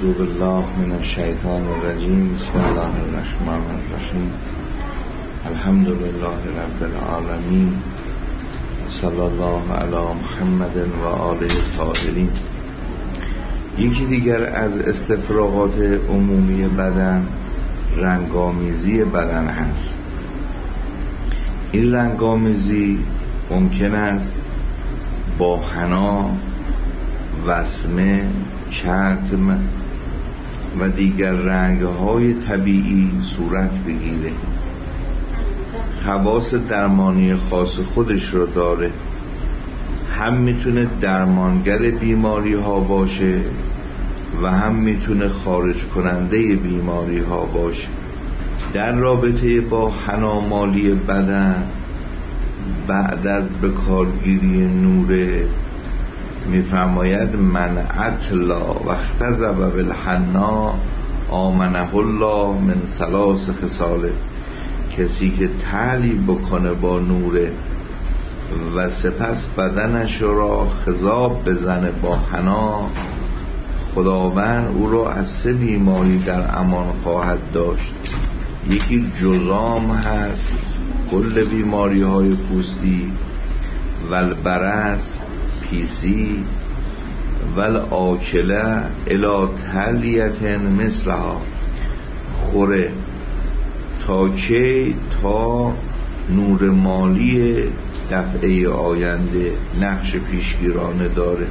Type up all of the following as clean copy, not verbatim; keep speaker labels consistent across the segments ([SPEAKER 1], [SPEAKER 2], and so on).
[SPEAKER 1] بالله من الشیطان الرجیم. بسم الله الرحمن الرحیم. الحمد لله رب العالمین. صلی الله علی محمد و آله الطاهرین. یکی دیگر از استفراغات عمومی بدن رنگامیزی بدن هست. این رنگامیزی ممکن است با حنا، وسمه، کتم و دیگر رنگ‌های طبیعی صورت بگیره. خواص درمانی خاص خودش رو داره. هم میتونه درمانگر بیماری ها باشه و هم میتونه خارج کننده بیماری ها باشه. در رابطه با حنامالی بدن بعد از بکارگیری نوره میفرماید من اطلا و اختزب بالحنا آمنه الله من ثلاث خصاله. کسی که تعلی بکنه با نوره و سپس بدنش را خضاب بزنه با حنا، خداوند او را از 3 بیماری در امان خواهد داشت. یکی جذام هست، کل بیماری های پوستی، والبرص، پیسی، والآکله الی تلیت مثلها. خوره تا کی؟ تا نور مالی دفعه آینده نقش پیشگیرانه داره.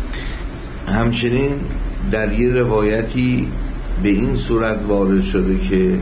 [SPEAKER 1] همچنین در یه روایتی به این صورت وارد شده که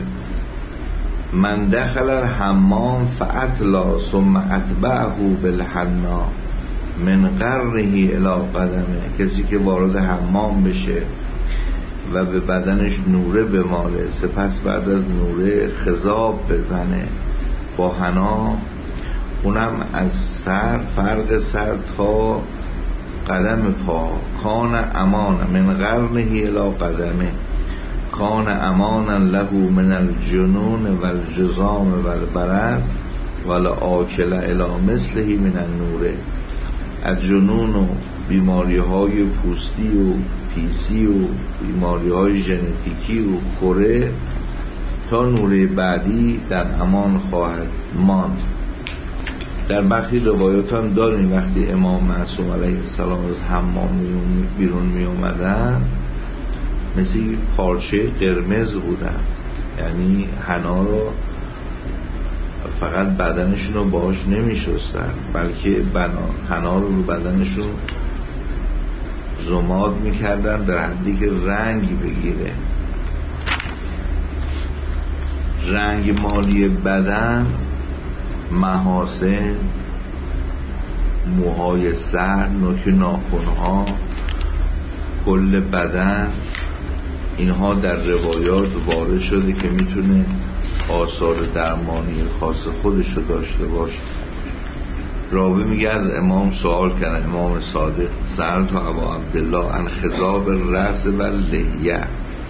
[SPEAKER 1] من دخل الحمام فاطلا ثم اتبعه بالحنا من قرنه الی قدمه. کسی که وارد حمام بشه و به بدنش نوره بماله، سپس بعد از نوره خضاب بزنه با حنا، اونم از سر، فرق سر تا قدم پا، کان امان من قرنه الی قدمه کان امانا له من الجنون والجذام والبرص والآکله الی مثله من النوره. از جنون و بیماری های پوستی و پیسی و بیماری های ژنتیکی و خوره تا نوره بعدی در امان خواهد ماند. در برخی روایات هم داریم وقتی امام معصوم علیه السلام از حمام بیرون می اومدن مثل پارچه قرمز بودن، یعنی حنا رو فقط بدنشون رو باهاش نمی شستن بلکه حنا رو بدنشون زماد می کردن در حدی که رنگ بگیره. رنگ مالی بدن، محاسن، موهای سر، نوک ناخن‌ها، کل بدن، اینها در روایات وارد شده که میتونه آثار درمانی خاص خودش رو داشته باشه. راوی میگه از امام سوال کردن، امام صادق، سألت ابا عبدالله عن خضاب الرأس و اللحیه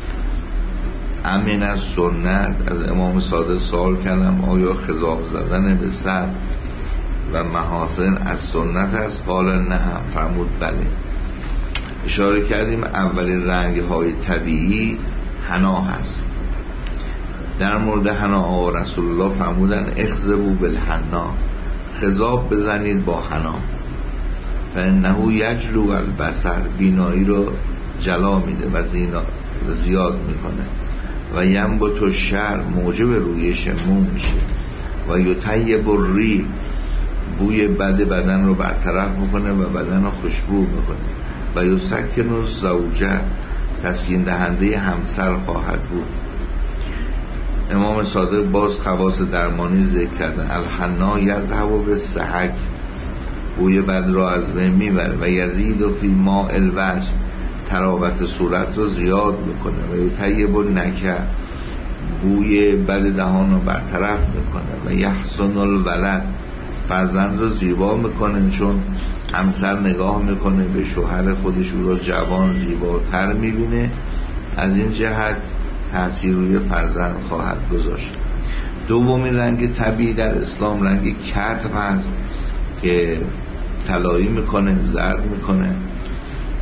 [SPEAKER 1] امن از سنت. از امام صادق سوال کردم آیا خضاب زدن به سر و محاسن از سنت است؟ قال نه. فرمود بله. اشاره کردیم اولین رنگ های طبیعی حنا هست. در مورد حنا آقا رسول الله فرمودن اخضبوا بالحنا، خضاب بزنید با حنا، فانه یجلو البصر، بینایی رو جلا میده و زیاد میکنه، و ینبت الشعر، موجب رویش مو میشه، و یطیب الریح، بوی بد بدن رو برطرف میکنه و بدن رو خوشبو میکنه، و یسکن الزوجه، تسکین دهنده همسر خواهد بود. امام صادق باز خواص درمانی ذکر کردن. الحنا یذهب بالسحک، بوی بد را از بین میبره، و یزید فی ماء الوجه، تراوت صورت رو زیاد میکنه، و یطیب النکه، بوی بد دهان رو برطرف میکنه، و یحسن الولد، فرزند رو زیبا میکنه، چون همسر نگاه میکنه به شوهر خودش او رو جوان زیباتر میبینه، از این جهت تأثیر روی فرزند خواهد گذاشت. دومین رنگ طبیعی در اسلام رنگ کتم هست که طلایی میکنه، زرد میکنه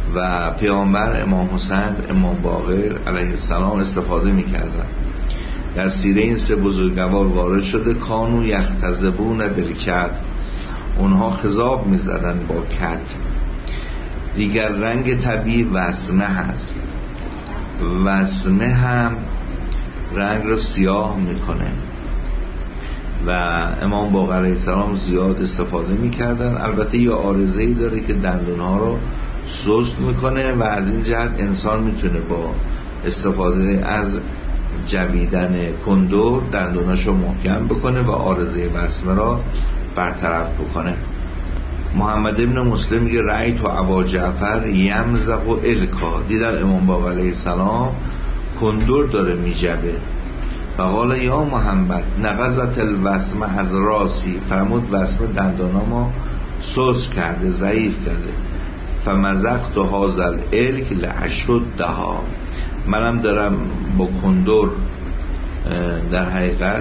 [SPEAKER 1] و پیامبر امام حسین امام باقر علیه السلام استفاده میکردن. در سیره این سه بزرگوار وارد شده کانو یختزبون بالکد، اونها خضاب میزدن با کد. دیگر رنگ طبیعی وسمه هست، وسمه هم رنگ رو سیاه میکنه و امام باقر علیه السلام زیاد استفاده میکردن. البته یه عارضه‌ای داره که دندونها رو سست میکنه و از این جهت انسان میتونه با استفاده از جویدن کندور دندوناشو محکم بکنه و عارضه وسمه را برطرف بکنه. محمد ابن مسلم میگه رأیت ابا جعفر یمزق و الکا، دیدم امام باقر علیه السلام کندور داره میجبه. و قال یا محمد نقضت الوسمه از راسی، فرمود وسمه دندانامو سوس کرده، ضعیف کرده. فمزقت هذا الالک لاشدها، منم دارم با کندور در حقیقت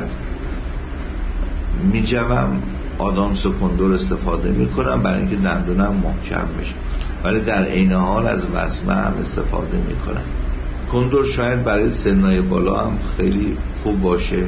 [SPEAKER 1] میجوم، آدامس کندور استفاده میکنم برای اینکه دندونم محکم بشه، ولی در عین حال از وسمه هم استفاده میکنم. کندور شاید برای سنای بالا هم خیلی خوب باشه،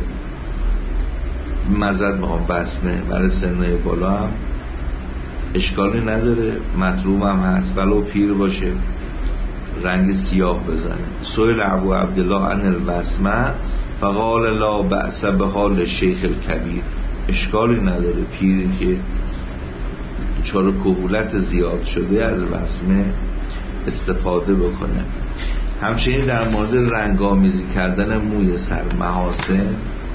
[SPEAKER 1] مزد میخوام وسمه برای سنای بالا هم اشکالی نداره، مطلوب هم هست، ولو پیر باشه رنگ سیاه بزنه. سئل ابو عبدالله عن الوسمه فقال لا بأس بحال شیخ الکبیر، اشکالی نداره پیری که چون کهولت زیاد شده از وسمه استفاده بکنه. همچنین در مورد رنگامیزی کردن موی سر محاسن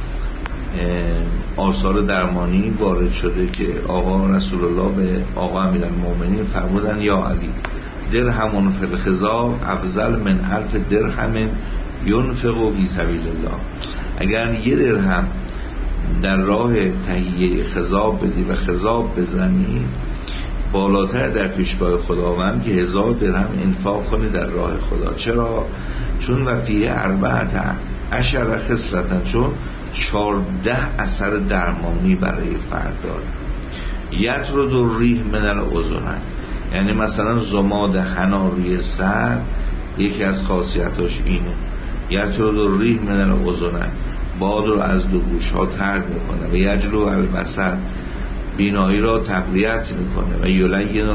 [SPEAKER 1] آثار درمانی وارد شده که آقا رسول الله به آقا امیرالمومنین فرمودن یا علی درهم فی الخضاب افضل من 1000 درهم ينفق فی سبیل الله، اگر 1 درهم در راه تهیه خضاب بدی و خضاب بزنی بالاتر در پیشگاه خداوند که 1000 درهم انفاق کنی در راه خدا. چرا؟ چون وفیه 14 خصلتن، چون 14 اثر درمانی برای فرد داره. یطرد الریح من الاذنین، یعنی مثلا ضماد حنا روی سر یکی از خاصیتاش اینه، یطرد الریح من الاذنین، باد رو از دو گوش ها طرد میکنه و یجلو البصر، بینایی را تقویت میکنه و یلین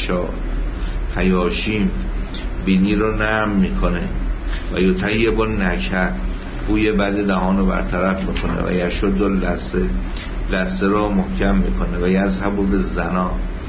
[SPEAKER 1] خیاشیم، بینی رو نرم میکنه و یطیب النکه، بوی بد دهان رو برطرف میکنه و یشد لثه رو محکم میکنه و یذهب بالزنا،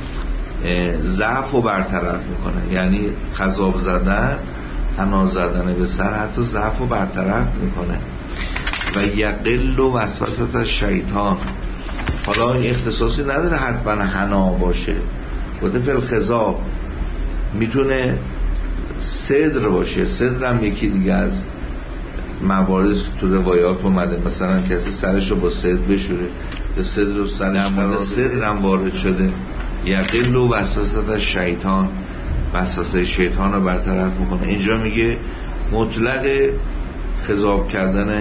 [SPEAKER 1] ضعف رو برطرف میکنه، یعنی خضاب زدن، حنا زدن به سر حتی ضعف رو برطرف میکنه و یقل وسوسه الشیطان. حالا این اختصاصی نداره حتما حنا باشه، بوده فی الخضاب میتونه صدر باشه، صدر هم یکی دیگه از مواردی که تو روایات اومده، مثلا کسی سرش رو با صدر بشوره یا صدر رو سرش قرار، صدر هم وارد شده. یقل وسوسه الشیطان، وسوسه شیطان رو برطرف میکنه. اینجا میگه مطلق خضاب کردن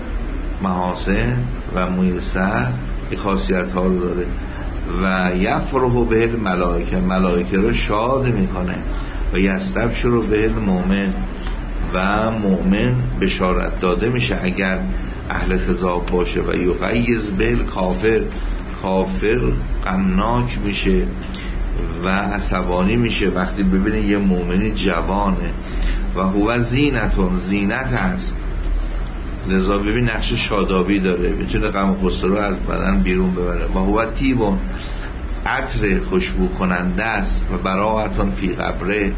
[SPEAKER 1] محاسن و موی سر این خاصیت ها رو داره. و یفرح به الملائکه، ملائکه رو شاد میکنه و یستبشر به المؤمن، و مؤمن بشارت داده میشه اگر اهل خضاب باشه. و یغیظ به الکافر، کافر غمناک میشه و عصبانی میشه وقتی ببینه یه مؤمنی جوانه. و هو زینتون، زینت هست، لذا ببین نقش شادابی داره، میتونه غم و غصه رو از بدن بیرون ببره. و هو طیبون، عطر خوشبو کننده است. و براءتون فی قبره،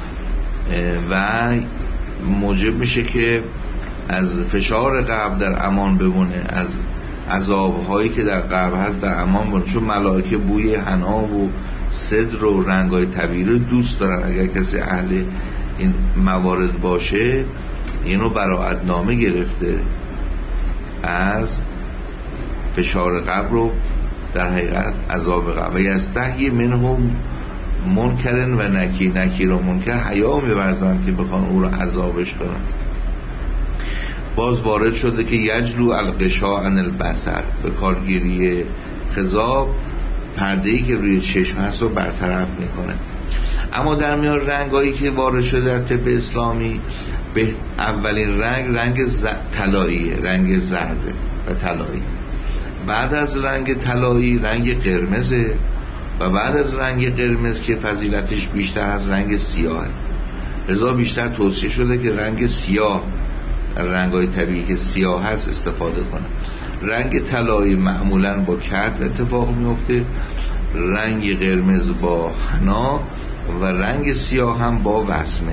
[SPEAKER 1] و موجب میشه که از فشار قبر در امان بمونه، از عذابهایی که در قبر هست در امان بمونه، چون ملائکه بوی حنا و صدر و رنگای طبیعی رو دوست دارن. اگر کسی اهل این موارد باشه اینو براءت نامه گرفته از فشار قبر رو، در حقیقت عذاب قبر. و یستحیی منهم منکرن و نکیر و منکر حیا می‌ورزن که بخوان او رو عذابش کنن. باز وارد شده که یجلو الغشاء عن البصر، به کارگیری خضاب پرده‌ای که روی چشم هست رو برطرف میکنه. اما در میان رنگایی که وارد شده در طب اسلامی، به اولین رنگ طلایی، رنگ زرده و طلایی. بعد از رنگ طلایی رنگ قرمزه و بعد از رنگ قرمز که فضیلتش بیشتر از رنگ سیاهه، لذا بیشتر توصیه شده که رنگ سیاه، رنگ‌های طبیعی که سیاه هست استفاده کنه. رنگ طلایی معمولاً با کتر اتفاق میفته، رنگ قرمز با حنا و رنگ سیاه هم با وسمه.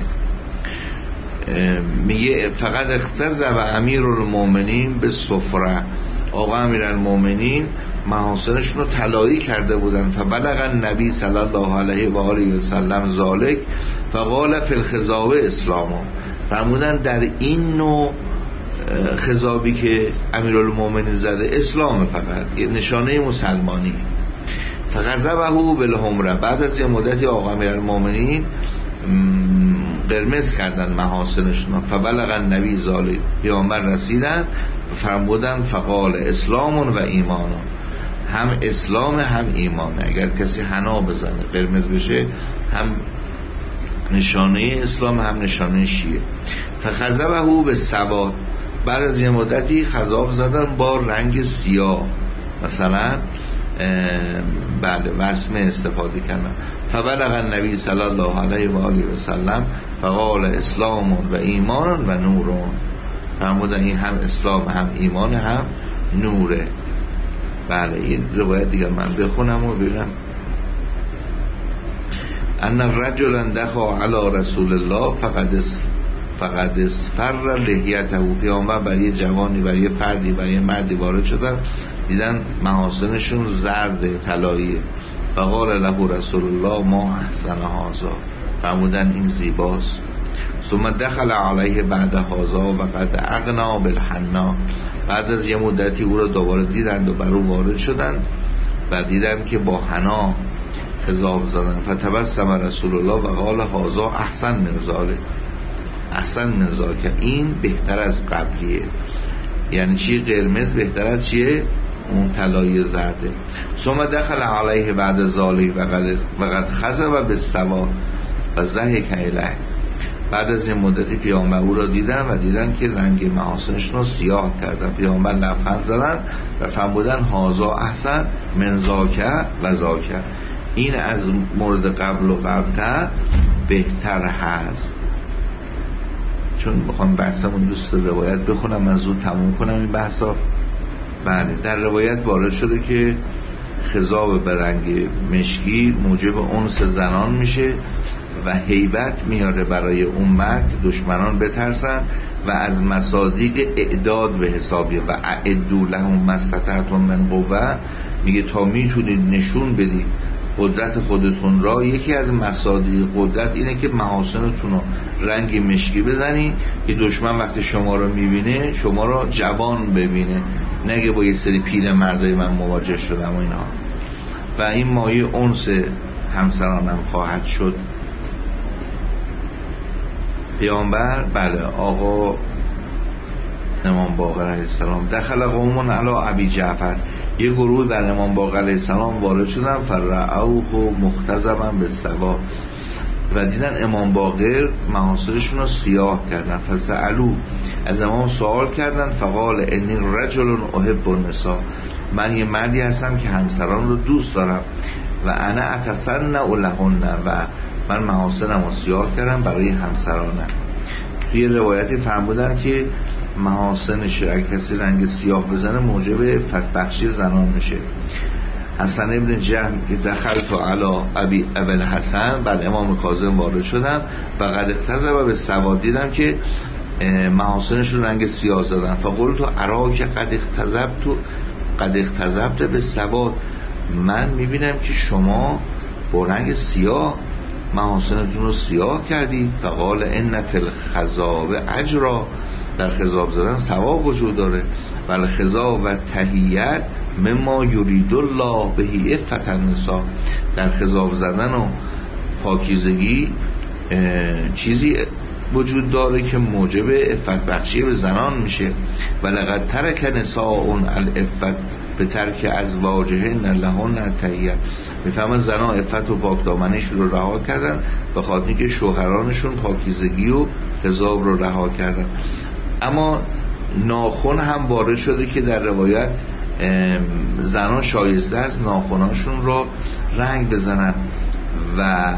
[SPEAKER 1] میگه فقط اختزب امیرالمومنین به صفره، آقا امیرالمومنین محاسنشون رو طلایی کرده بودن. فبلغ النبی صلی الله علیه و آله و سلم ذالک فقال فی الخضاب اسلام، فرمودن در این نوع خضابی که امیرالمومنین زده اسلام، فقط یه نشانه مسلمانی. فغضبه بالحمره، بعد از یه مدتی آقا امیرالمومنین قرمز کردن محاسنشون. فبلغ النبی ذالک، پیامبر رسیدن فرمودن فقال اسلام و ایمان، هم اسلام هم ایمان. اگر کسی حنا بزنه قرمز بشه هم نشانه اسلام هم نشانه شیعه. فخضبه به سواد، بعد از یه مدتی خضاب زدن با رنگ سیاه، مثلا بله وسمه استفاده کردن. فبلغ النبی صلی الله علیه و آله و سلم فقال اسلام و ایمان و نورون، فرمودن این هم اسلام هم ایمان هم نوره. بله این روایت دیگر من بخونم و ببینم. ان الرجل دخل علی رسول الله فقد اسفر لحیته، پیامبر برای یه جوانی، برای یه فردی، برای یه مردی وارد شدن، دیدن محاسنشون زرد طلاییه. فقال له رسول الله ما احسن هذا، فرمودن این زیباست. ثم دخل علیه بعد هذا و قد اغنا بالحنا، بعد از یه مدتی او را دوباره دیدند و بر او وارد شدند و دیدند که با حنا خضاب زدن. فتبسم رسول الله و قال هذا احسن من ذلک، احسن من ذلک، این بهتر از قبلیه. یعنی چی؟ قرمز بهتر از چیه؟ اون طلایی زرده. ثم دخل علیه بعد ذلک و قد خضب بالسوا و ضحک الیه، بعد از این مدتی پیامبر او را دیدن و دیدن که رنگ محاسنشون رو سیاه کردن. پیامبر لبخند زدن و فرمودن هذا احسن من ذاک و ذاک، این از مورد قبل و قبل‌تر بهتر هست. چون میخوام بحثمون دوست روایت بخونم، من زود تموم کنم این بحثا. بله در روایت وارد شده که خضاب به رنگ مشکی موجب انس زنان میشه و هیبت میاره برای امت، دشمنان بترسن و از مصادیق اعداد به حسابی و اعدوا لهم ما استطعتم من قوه، میگه تا میتونید نشون بدید قدرت خودتون را. یکی از مصادیق قدرت اینه که محاسنتون رو رنگ مشکی بزنید که دشمن وقتی شما رو میبینه شما رو جوان ببینه، نگه با یه سری پیل مردای من مواجه شدم و اینا. و این مایه انس همسرانم خواهد شد. پیامبر بله آقا امام باقر علیه السلام دخل قوم علی ابی جعفر، یه گروه بر امام باقر علیه السلام وارد شدن. فرعوه مختضبا بالسوا، و دیدن امام باقر محاسنشون رو سیاه کردن. فسألو، از امام سوال کردن. فقال انی رجل احب النساء، من یه مردی هستم که همسران رو دوست دارم. و انا اتصنع لهن، و من محاسنم رو سیاه کردم برای همسرانم. توی روایتی فرمودن که محاسنش اگه کسی رنگ سیاه بزنه موجب فتبخشی زنان میشه. حسن ابن جهم دخلت علی ابی الحسن، بعد امام کاظم وارد شدم و قد اختزب به سواد، دیدم که محاسنشون رنگ سیاه زدن. فقلت اراک قد اختزبت به سواد، من میبینم که شما با رنگ سیاه محاسنتون رو سیاه کردی. فقال ان فی الخضاب اجرا، در خضاب زدن ثواب وجود داره. ولی خضاب و تحیت مما یرید الله به عفت النساء، در خضاب زدن و پاکیزگی چیزی وجود داره که موجب عفت بخشی به زنان میشه. ولقد ترک نساء العفت به ترک ازواجهن لهن تحیت، میفهمن زنها عفت و پاکدامنیشون رو رها کردن به خاطر اینکه شوهرانشون پاکیزگی و حجاب رو رها کردن. اما ناخن هم وارد شده که در روایت زنها شایسته است ناخناشون رو رنگ بزنن و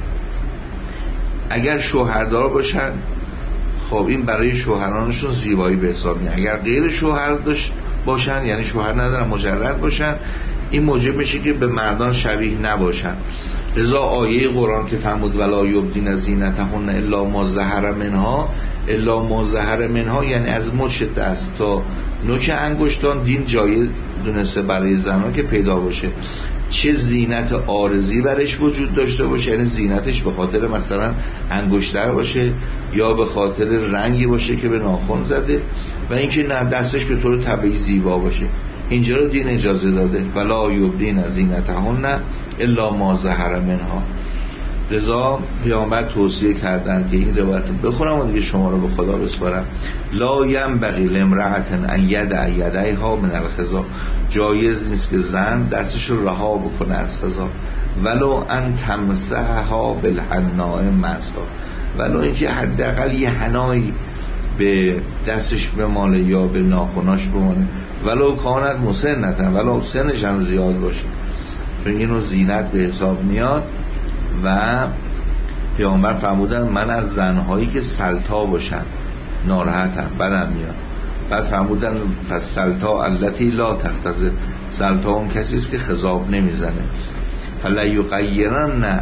[SPEAKER 1] اگر شوهردار باشن خب این برای شوهرانشون زیبایی به حساب میاد. اگر غیر شوهر باشن یعنی شوهر ندارن مجرد باشن این موجب میشه که به مردان شبیه نباشن. لذا آیه قرآن که فرمود ولا یبدین زینتهن الا ما ظهر منها، الا ما ظهر منها یعنی از مچ دست تا نوک انگشتان دین جایز دونسته برای زنها که پیدا باشه، چه زینت عارضی برش وجود داشته باشه، یعنی زینتش به خاطر مثلا انگشتر باشه یا به خاطر رنگی باشه که به ناخن زده و اینکه نه دستش به طور طبیعی زیبا باشه. اینجا رو دین اجازه داده ولا یبدین زینتهن الا ما ظهر منها. لذا پیامبر توصیه کردن که این روایت رو بخونم و دیگه شما رو به خدا بسپارم. لا ینبغی لامرأة ان یدع یدیها من الخضاب، جایز نیست که زن دستش رو رها بکنه از خضاب، ولو ان تمسحها بالحناء مسحا، ولو اینکه حداقل یه حنایی به دستش بماله یا به ناخناش بماله، ولو کانت مسنتن، ولو سنش هم زیاد باشه، چون اینو زینت به حساب میاد. و پیامبر فرمودن من از زنهایی که سلطا باشن ناراحتم، بدم میاد. بعد فرمودن فسلطا التی لا تختزل، سلطا اون کسی است که خضاب نمیزنه. فلا یغیرن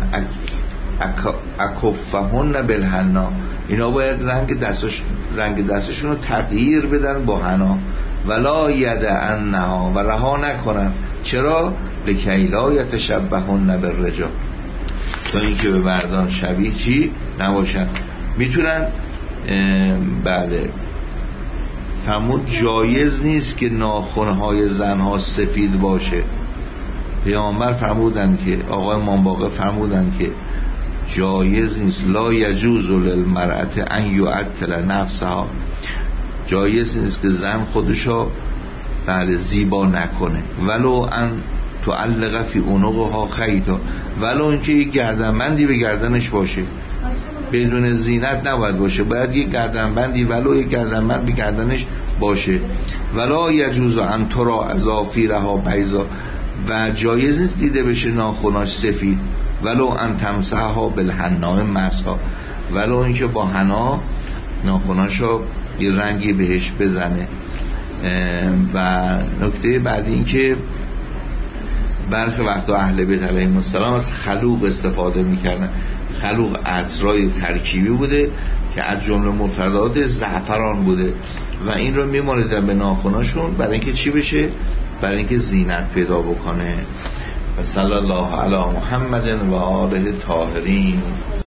[SPEAKER 1] اکفهن بالحنا، اینا باید رنگ دستشون رو تغییر بدن با حنا. ولا یدعنها، و رها نکنن. چرا؟ لکی لا یتشبهن بالرجال، تا اینکه به مردان شبیه چی نباشن. میتونن بله فرمود جایز نیست که ناخنهای زنها سفید باشه. پیامبر فرمودن که آقای امام باقر فرمودن که جایز نیست، لا یجوز للمرأة ان یعطل نفسها، جایز نیست که زن خودشو بله زیبا نکنه. ولو ان تعلق فی عنقها خیطا، ولو اینکه یک گردنبندی به گردنش باشه، بدون زینت نباید باشه، باید یک گردنبندی ولو یک گردنبند به گردنش باشه. ولا یجوز ان ترى اظافیرها بیضا، و جایز نیست دیده بشه ناخناش سفید. ولو ان تمسحها بالحناء مسحا، ولو اینکه با حنا ناخناشو یه رنگی بهش بزنه. و نکته بعدی این که برخی وقتا اهل بیت علیهم السلام از خلوق استفاده میکردن. خلوق عطرای ترکیبی بوده که از جمله مفردات زعفران بوده و این رو میمالیدن به ناخناشون برای اینکه چی بشه؟ برای اینکه زینت پیدا بکنه. و صلی الله علی محمد و آله طاهرین.